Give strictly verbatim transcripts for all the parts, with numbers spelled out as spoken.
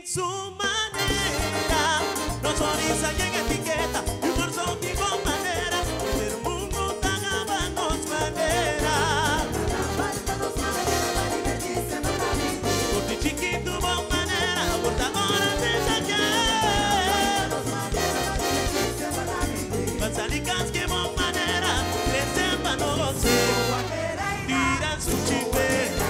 su manera. No sonrisa y en etiqueta, y humor son tipo manera. Pero un mundo tan abajo manera. Por ti chiquito bon manera, portadora de sacar. Pasalicas que bon manera, crecen pa' no sé. Tiran su chipe.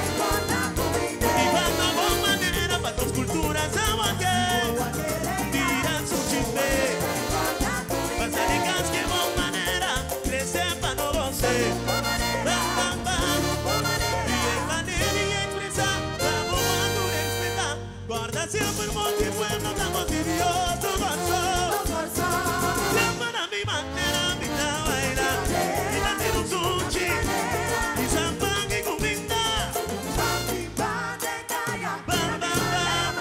Y cuando bon manera, pa' tus culturas aguaque. Tiran su chipe. Pasalicas que bon manera, crecen pa' no sé. Bam, bam, bam. Y en manera y expresa, vamos a tu respeta. Guarda siempre el motivo, no estamos Dios, tu corazón. Siempre a mi manera, mi baila. Y también un sushi. Y champán y comida. Bam, bam, bam.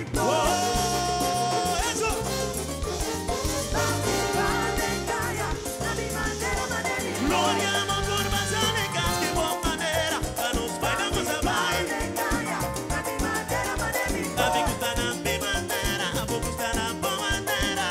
Oh, eso. Gloria, amor, curvas, alegres, que bon manera. A nos bailamos a baile. A mí gustan a mi manera, a vos gustan a tu manera.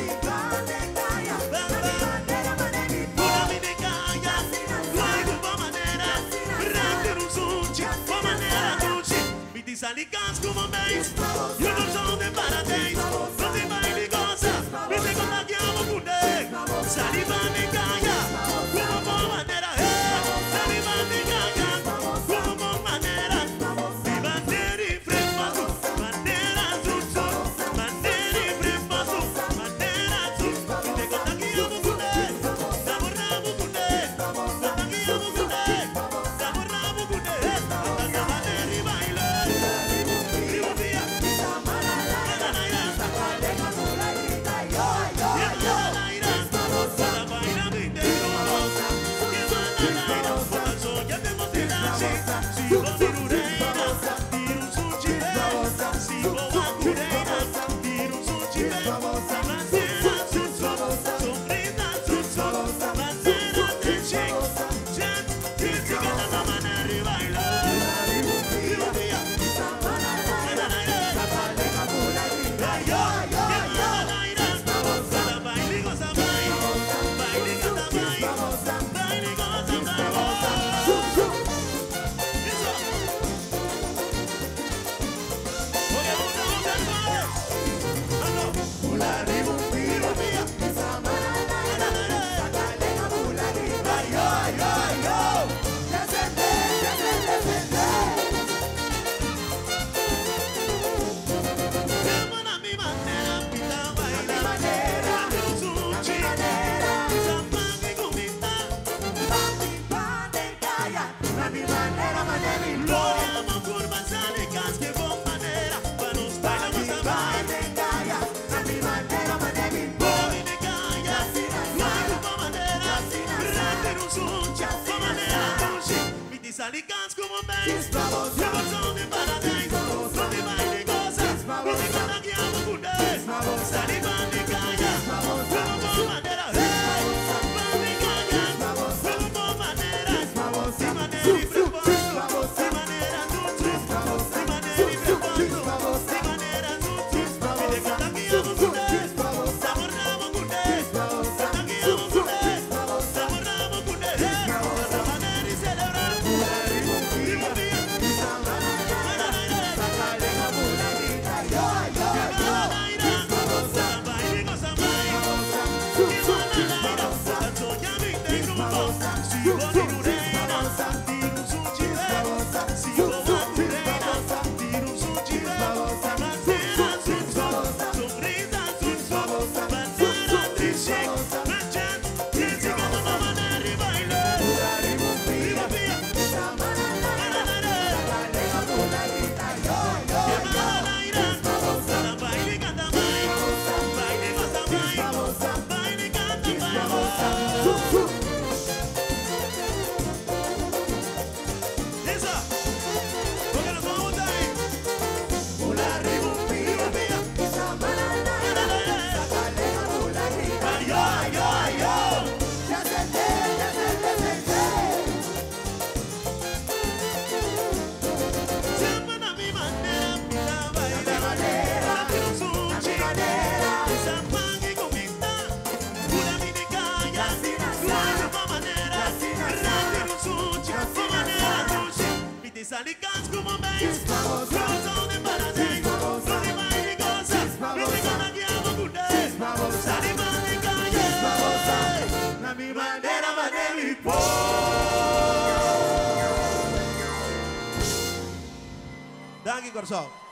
Una mini calla, luego bon manera. Ranger un sushi, bon manera sushi. Viti salicas como veis, y un bolsón de paradise. No te baile y goza, y te contagiamos con él. Saliva de calla, como bon manera, eh. Saliva de calla, como bon manera. Mi bandera y frepaso, bandera azul, bandera y frepaso, bandera azul. Y te contagiamos con él, damos rabo con él. Contagiamos con él, damos rabo con él. Hasta la bandera y baila. Ribofía, bananaira, bananaira, para bailar de interrosa. Que bananaira, por la soya de motilache. Si vos tirureira, tiro un sushi, si vos acureira, tiro un sushi, bandera azul, sombrita azul, bandera de chic, jet, jet, que la banana y baila. Ribofía, bananaira, ay, ay, bananaira, para baile y goza, baile, baile y goza, baile, baile y goza, baile. Eso. Oye, una otra vez. Aló. Ribofía, bananaira, ay, ay, ay, ay. Llaman a mi manera, pita baila. Dame un sushi, champán y comida. Gloria, amor, curvas, alegres, que bon manera. Pa' nos bailamos a baile. Boli de calla, luego bon manera. Ranger un sushi, bon manera sushi. Viti salicas como veis, y bolsón de paradise. No te baile y goza, y te contagiamos con él. Saliva de calla, como bon manera, hey. Van de calla, como bon manera. De manera y prepaso, de manera dulce, de manera y prepaso, de manera dulce. Y te contagiamos con él, damos rabo con él. Contagiamos con él, damos rabo con él. Hasta manera y celebrar. Ribofía, Danke, Corso.